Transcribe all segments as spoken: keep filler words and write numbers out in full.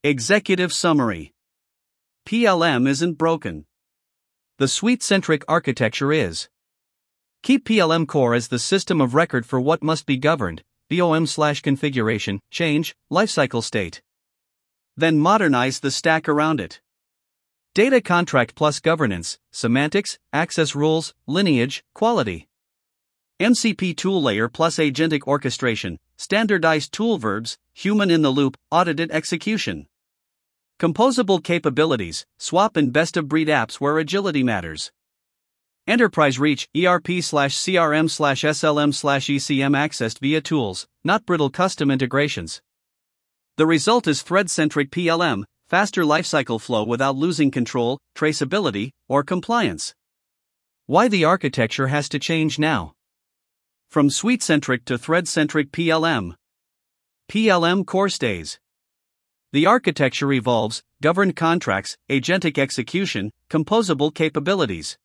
Executive Summary. P L M isn't broken. The suite-centric architecture is. Keep P L M Core as the system of record for what must be governed, B O M slash configuration, change, lifecycle state. Then modernize the stack around it. Data contract plus governance, semantics, access rules, lineage, quality. M C P tool layer plus agentic orchestration, standardized tool verbs, human in the loop, audited execution. Composable capabilities, swap and best-of-breed apps where agility matters. Enterprise reach, E R P slash C R M slash S L M slash E C M accessed via tools, not brittle custom integrations. The result is thread-centric P L M, faster lifecycle flow without losing control, traceability, or compliance. Why the architecture has to change now? From suite-centric to thread-centric P L M. P L M core stays. The architecture evolves, governed contracts, agentic execution, composable capabilities.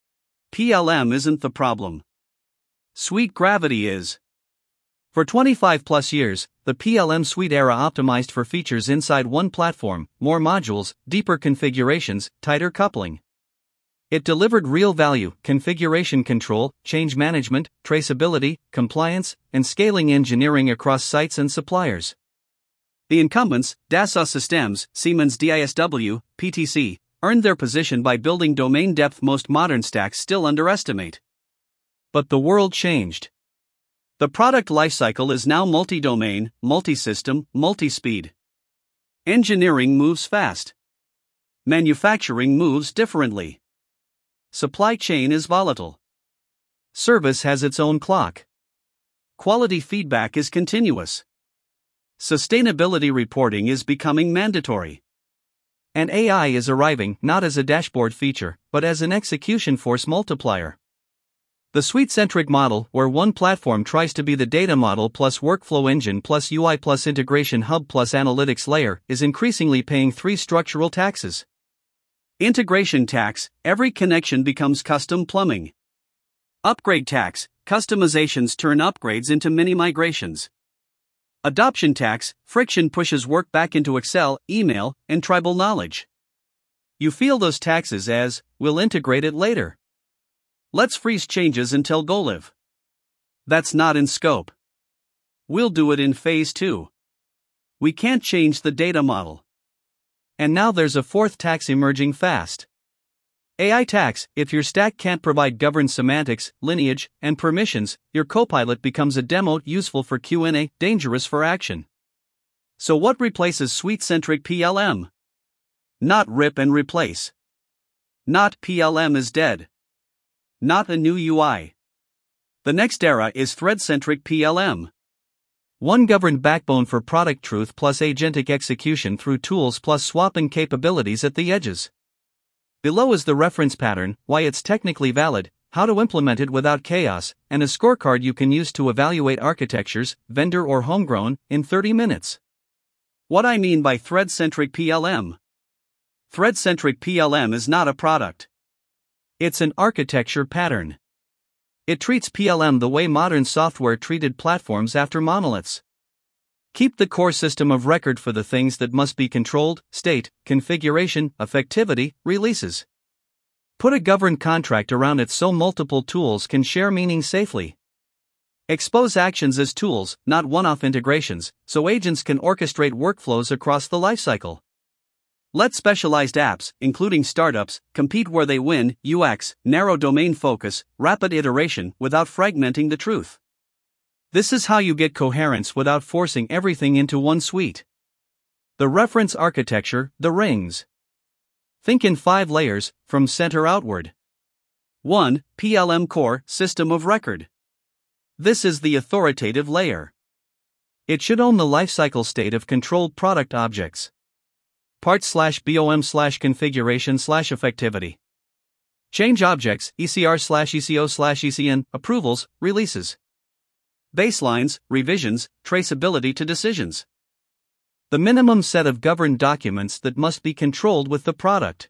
P L M isn't the problem. Suite gravity is. For twenty-five plus years, the P L M suite era optimized for features inside one platform, more modules, deeper configurations, tighter coupling. It delivered real value, configuration control, change management, traceability, compliance, and scaling engineering across sites and suppliers. The incumbents, Dassault Systems, Siemens D I S W, P T C, earned their position by building domain depth most modern stacks still underestimate. But the world changed. The product lifecycle is now multi-domain, multi-system, multi-speed. Engineering moves fast. Manufacturing moves differently. Supply chain is volatile. Service has its own clock. Quality feedback is continuous. Sustainability reporting is becoming mandatory. And A I is arriving not as a dashboard feature, but as an execution force multiplier. The suite-centric model, where one platform tries to be the data model plus workflow engine plus U I plus integration hub plus analytics layer, is increasingly paying three structural taxes. Integration tax, every connection becomes custom plumbing. Upgrade tax, customizations turn upgrades into mini migrations. Adoption tax, friction pushes work back into Excel, email, and tribal knowledge. You feel those taxes as, we'll integrate it later. Let's freeze changes until go live. That's not in scope. We'll do it in phase two. We can't change the data model. And now there's a fourth tax emerging fast. A I tax. If your stack can't provide governed semantics, lineage, and permissions, your copilot becomes a demo useful for Q and A, dangerous for action. So what replaces suite-centric P L M? Not rip and replace. Not P L M is dead. Not a new U I. The next era is thread-centric P L M. One governed backbone for product truth plus agentic execution through tools plus swapping capabilities at the edges. Below is the reference pattern, why it's technically valid, how to implement it without chaos, and a scorecard you can use to evaluate architectures, vendor or homegrown, in thirty minutes. What I mean by thread-centric P L M. Thread-centric P L M is not a product. It's an architecture pattern. It treats P L M the way modern software treated platforms after monoliths. Keep the core system of record for the things that must be controlled, state, configuration, effectivity, releases. Put a governed contract around it so multiple tools can share meaning safely. Expose actions as tools, not one-off integrations, so agents can orchestrate workflows across the lifecycle. Let specialized apps, including startups, compete where they win, U X, narrow domain focus, rapid iteration without fragmenting the truth. This is how you get coherence without forcing everything into one suite. The reference architecture, the rings. Think in five layers, from center outward. one. P L M Core, System of Record. This is the authoritative layer. It should own the lifecycle state of controlled product objects. Part slash B O M slash configuration slash effectivity. Change objects, E C R slash E C O slash E C N, approvals, releases. Baselines, revisions, traceability to decisions. The minimum set of governed documents that must be controlled with the product.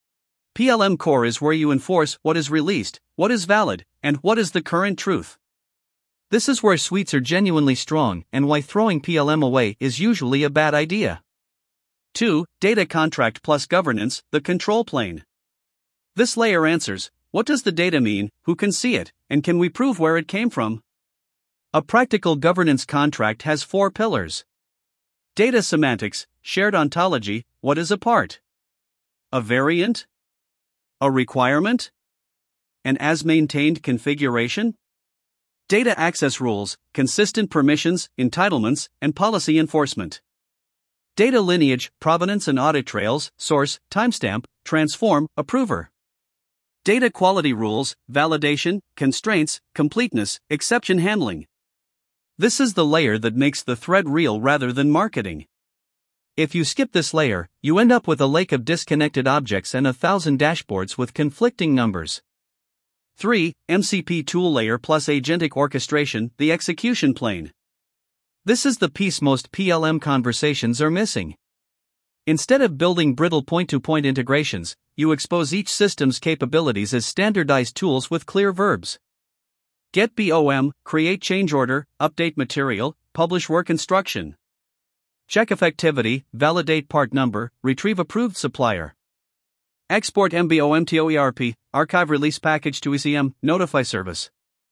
P L M Core is where you enforce what is released, what is valid, and what is the current truth. This is where suites are genuinely strong and why throwing P L M away is usually a bad idea. two. Data contract plus governance, the control plane. This layer answers, what does the data mean, who can see it, and can we prove where it came from? A practical governance contract has four pillars. Data semantics, shared ontology, what is a part? A variant? A requirement? An as-maintained configuration? Data access rules, consistent permissions, entitlements, and policy enforcement. Data lineage, provenance and audit trails, source, timestamp, transform, approver. Data quality rules, validation, constraints, completeness, exception handling. This is the layer that makes the thread real rather than marketing. If you skip this layer, you end up with a lake of disconnected objects and a thousand dashboards with conflicting numbers. three. M C P tool layer plus agentic orchestration, the execution plane. This is the piece most P L M conversations are missing. Instead of building brittle point-to-point integrations, you expose each system's capabilities as standardized tools with clear verbs. Get B O M, create change order, update material, publish work instruction. Check effectivity, validate part number, retrieve approved supplier. Export M B O M to E R P, archive release package to E C M, notify service.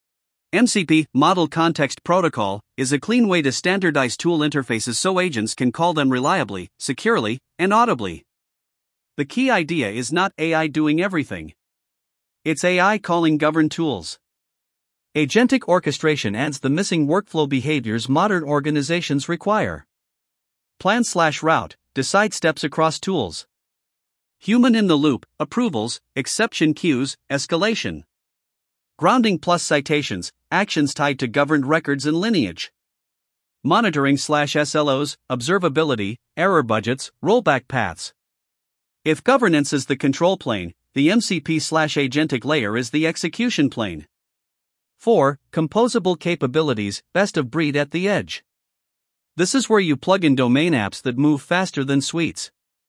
M C P, Model Context Protocol, is a clean way to standardize tool interfaces so agents can call them reliably, securely, and audibly. The key idea is not A I doing everything. It's A I calling governed tools. Agentic orchestration adds the missing workflow behaviors modern organizations require. Plan slash route, decide steps across tools. Human in the loop, approvals, exception queues, escalation. Grounding plus citations, actions tied to governed records and lineage. Monitoring slash S L Os, observability, error budgets, rollback paths. If governance is the control plane, the M C P slash agentic layer is the execution plane. four. Composable capabilities, best of breed at the edge. This is where you plug in domain apps that move faster than suites.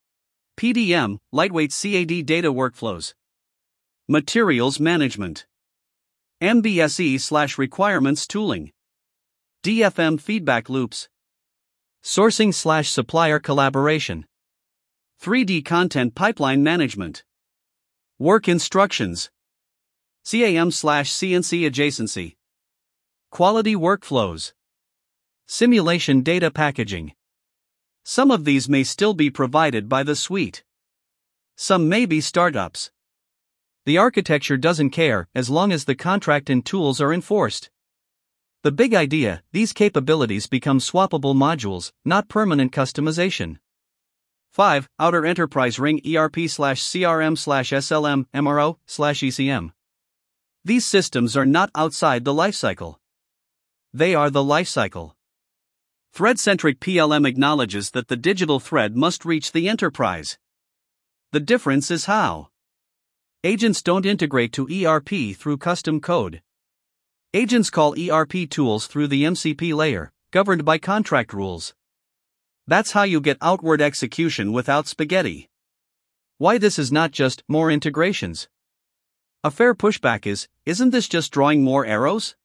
P D M, lightweight C A D data workflows. Materials management. M B S E slash requirements tooling. D F M feedback loops. Sourcing slash supplier collaboration. three D content pipeline management. Work instructions. C A M slash C N C adjacency. Quality workflows. Simulation data packaging. Some of these may still be provided by the suite. Some may be startups. The architecture doesn't care as long as the contract and tools are enforced. The big idea, these capabilities become swappable modules, not permanent customization. five. Outer Enterprise Ring E R P slash C R M slash S L M M R O slash E C M. These systems are not outside the lifecycle. They are the lifecycle. Thread-centric P L M acknowledges that the digital thread must reach the enterprise. The difference is how. Agents don't integrate to E R P through custom code. Agents call E R P tools through the M C P layer, governed by contract rules. That's how you get outward execution without spaghetti. Why this is not just more integrations? A fair pushback is, isn't this just drawing more arrows?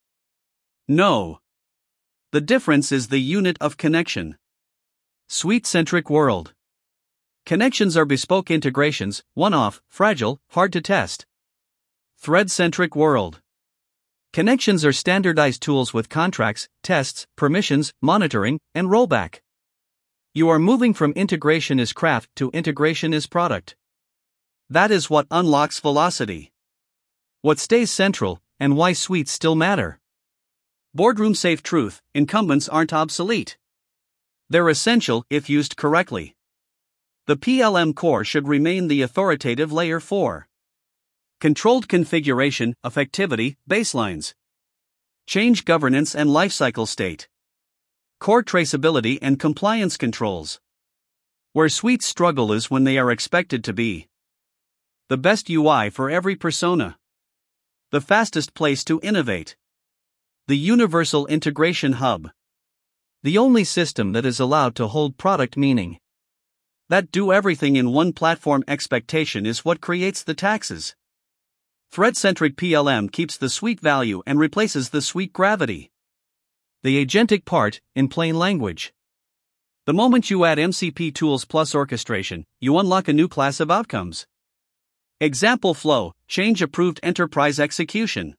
No. The difference is the unit of connection. Suite-centric world. Connections are bespoke integrations, one-off, fragile, hard to test. Thread-centric world. Connections are standardized tools with contracts, tests, permissions, monitoring, and rollback. You are moving from integration is craft to integration is product. That is what unlocks velocity. What stays central, and why suites still matter. Boardroom safe truth, incumbents aren't obsolete. They're essential if used correctly. The P L M core should remain the authoritative layer four. Controlled configuration, effectivity, baselines. Change governance and lifecycle state. Core traceability and compliance controls. Where suites struggle is when they are expected to be the best U I for every persona. The fastest place to innovate. The universal integration hub. The only system that is allowed to hold product meaning. That do everything in one platform expectation is what creates the taxes. Thread-centric P L M keeps the suite value and replaces the suite gravity. The agentic part, in plain language. The moment you add M C P tools plus orchestration, you unlock a new class of outcomes. Example flow, change approved enterprise execution.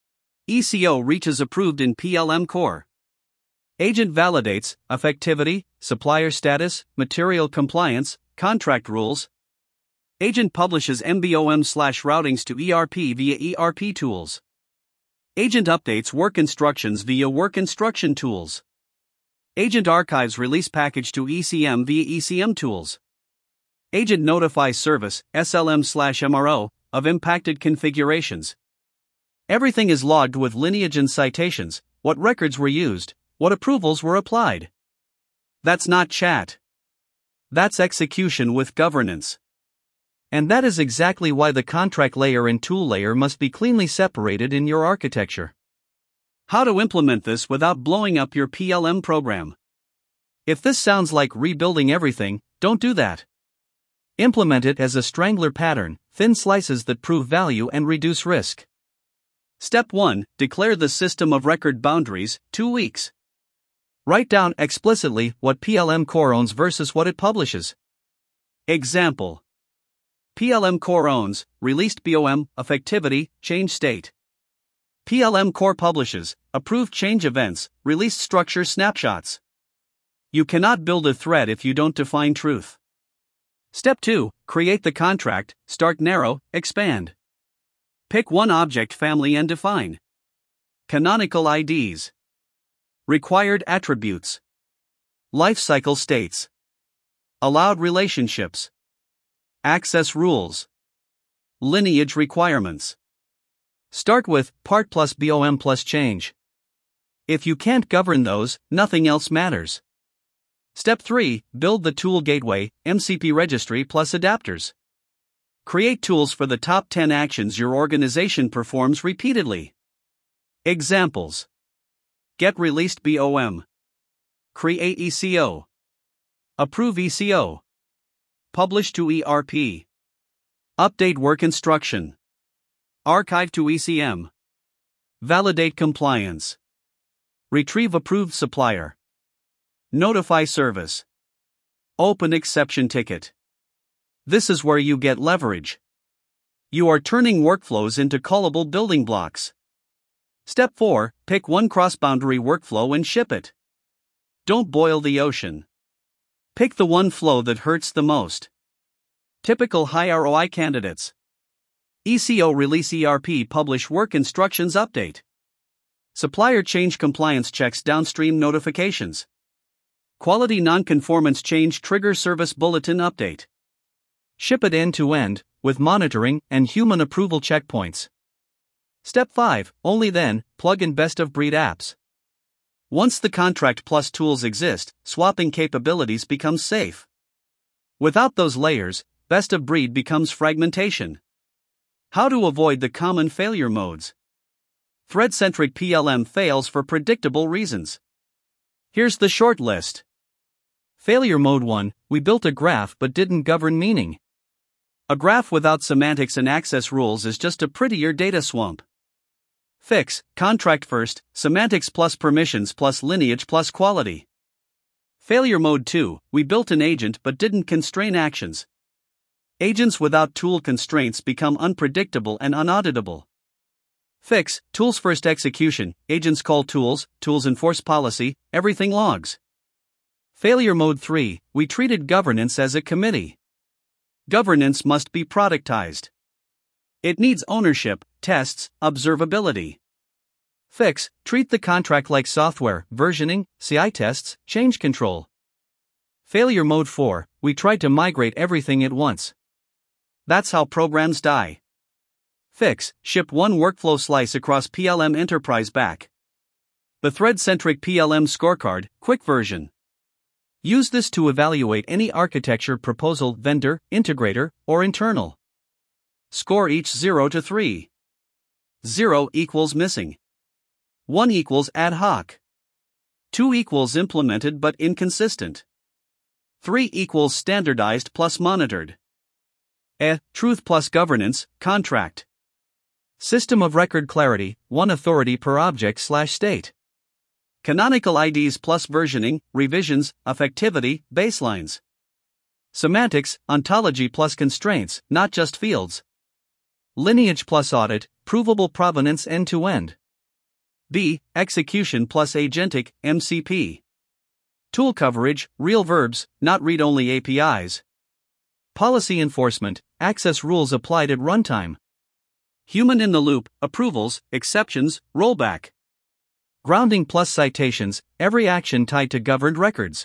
E C O reaches approved in P L M core. Agent validates effectivity, supplier status, material compliance, contract rules. Agent publishes M B O M slash routings to E R P via E R P tools. Agent updates work instructions via work instruction tools. Agent archives release package to E C M via E C M tools. Agent notifies service, S L M slash M R O, of impacted configurations. Everything is logged with lineage and citations, what records were used, what approvals were applied. That's not chat. That's execution with governance. And that is exactly why the contract layer and tool layer must be cleanly separated in your architecture. How to implement this without blowing up your P L M program. If this sounds like rebuilding everything, don't do that. Implement it as a strangler pattern, thin slices that prove value and reduce risk. Step one. Declare the system of record boundaries, two weeks. Write down explicitly what P L M core owns versus what it publishes. Example. P L M core owns, released B O M, effectivity, change state. P L M core publishes, approved change events, released structure snapshots. You cannot build a thread if you don't define truth. Step two. Create the contract, start narrow, expand. Pick one object family and define. Canonical I Ds. Required attributes. Lifecycle states. Allowed relationships. Access rules. Lineage requirements. Start with part plus B O M plus change. If you can't govern those, nothing else matters. Step three. Build the tool gateway, M C P registry plus adapters. Create tools for the top ten actions your organization performs repeatedly. Examples. Get released B O M. Create E C O. Approve E C O. Publish to E R P. Update work instruction. Archive to E C M. Validate compliance. Retrieve approved supplier. Notify service. Open exception ticket. This is where you get leverage. You are turning workflows into callable building blocks. Step four. Pick one cross-boundary workflow and ship it. Don't boil the ocean. Pick the one flow that hurts the most. Typical high R O I candidates. E C O release E R P publish work instructions update. Supplier change compliance checks downstream notifications. Quality non-conformance change trigger service bulletin update. Ship it end to end, with monitoring and human approval checkpoints. Step five. Only then, plug in best of breed apps. Once the contract plus tools exist, swapping capabilities becomes safe. Without those layers, best of breed becomes fragmentation. How to avoid the common failure modes. Thread-centric P L M fails for predictable reasons. Here's the short list. Failure mode one. We built a graph but didn't govern meaning. A graph without semantics and access rules is just a prettier data swamp. Fix, contract first, semantics plus permissions plus lineage plus quality. Failure mode two. We built an agent but didn't constrain actions. Agents without tool constraints become unpredictable and unauditable. Fix, tools first execution, agents call tools, tools enforce policy, everything logs. Failure mode three. We treated governance as a committee. Governance must be productized. It needs ownership, tests, observability. Fix, treat the contract like software, versioning, C I tests, change control. Failure mode four. We tried to migrate everything at once. That's how programs die. Fix, ship one workflow slice across P L M Enterprise back. The thread-centric P L M scorecard, quick version. Use this to evaluate any architecture proposal, vendor, integrator, or internal. Score each zero to three. zero equals missing. one equals ad hoc. two equals implemented but inconsistent. three equals standardized plus monitored. E, truth plus governance, contract. System of record clarity, one authority per object slash state. Canonical I Ds plus versioning, revisions, effectivity, baselines. Semantics, ontology plus constraints, not just fields. Lineage plus audit, provable provenance end-to-end. B. Execution plus agentic, M C P. Tool coverage, real verbs, not read-only A P Is. Policy enforcement, access rules applied at runtime. Human in the loop, approvals, exceptions, rollback. Grounding plus citations, every action tied to governed records.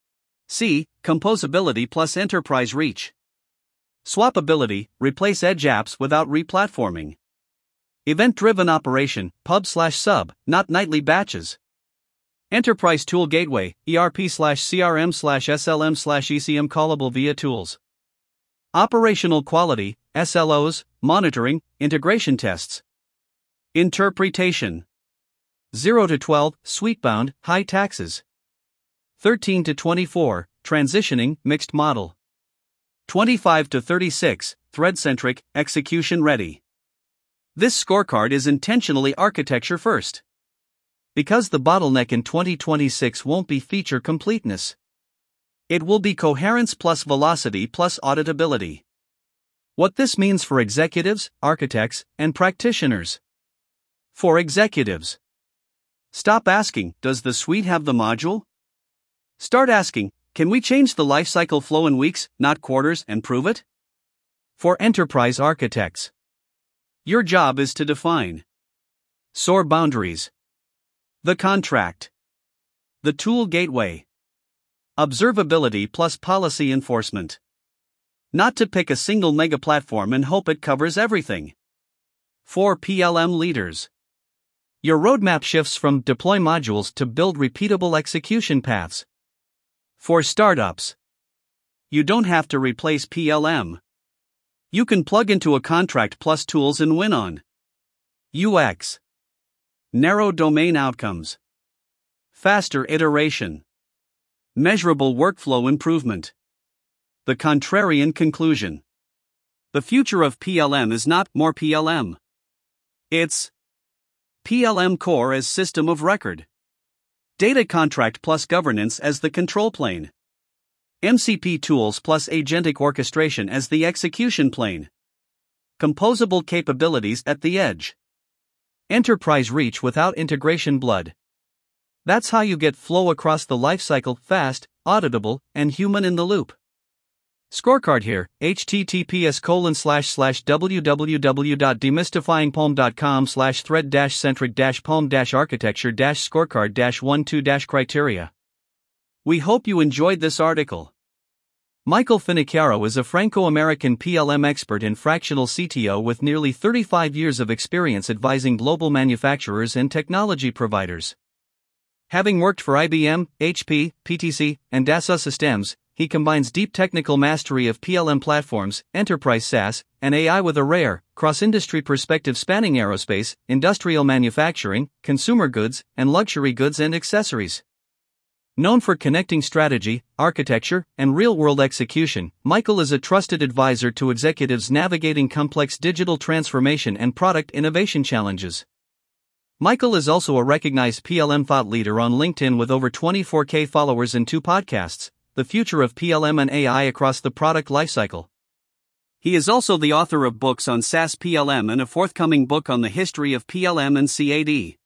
C. Composability plus enterprise reach. Swappability, replace edge apps without replatforming. Event-driven operation, pub slash sub, not nightly batches. Enterprise Tool Gateway, E R P slash C R M slash S L M slash E C M callable via tools. Operational quality, S L Os, monitoring, integration tests. Interpretation. zero to twelve, suite-bound, high taxes. thirteen to twenty-four, transitioning, mixed model. twenty-five to thirty-six, thread-centric, execution-ready. This scorecard is intentionally architecture first. Because the bottleneck in twenty twenty-six won't be feature completeness. It will be coherence plus velocity plus auditability. What this means for executives, architects, and practitioners. For executives. Stop asking, does the suite have the module? Start asking, can we change the lifecycle flow in weeks, not quarters, and prove it? For enterprise architects. Your job is to define S O A R boundaries. The contract. The tool gateway. Observability plus policy enforcement. Not to pick a single mega platform and hope it covers everything. For P L M leaders. Your roadmap shifts from deploy modules to build repeatable execution paths. For startups. You don't have to replace P L M. You can plug into a contract plus tools and win on U X. Narrow domain outcomes. Faster iteration. Measurable workflow improvement. The contrarian conclusion. The future of P L M is not more P L M. It's P L M Core as system of record. Data contract plus governance as the control plane. M C P tools plus agentic orchestration as the execution plane. Composable capabilities at the edge. Enterprise reach without integration blood. That's how you get flow across the lifecycle fast, auditable, and human in the loop. Scorecard here, https colon slash slash www.demystifyingpalm.com slash thread dash centric dash palm dash architecture dash scorecard dash one two dash criteria. We hope you enjoyed this article. Michael Finocchiaro is a Franco-American P L M expert and fractional C T O with nearly thirty-five years of experience advising global manufacturers and technology providers. Having worked for I B M, H P, P T C, and Dassault Systems, he combines deep technical mastery of P L M platforms, enterprise SaaS, and A I with a rare, cross-industry perspective spanning aerospace, industrial manufacturing, consumer goods, and luxury goods and accessories. Known for connecting strategy, architecture, and real-world execution, Michael is a trusted advisor to executives navigating complex digital transformation and product innovation challenges. Michael is also a recognized P L M thought leader on LinkedIn with over twenty-four K followers and two podcasts, The Future of P L M and A I Across the Product Lifecycle. He is also the author of books on SaaS P L M and a forthcoming book on the history of P L M and C A D.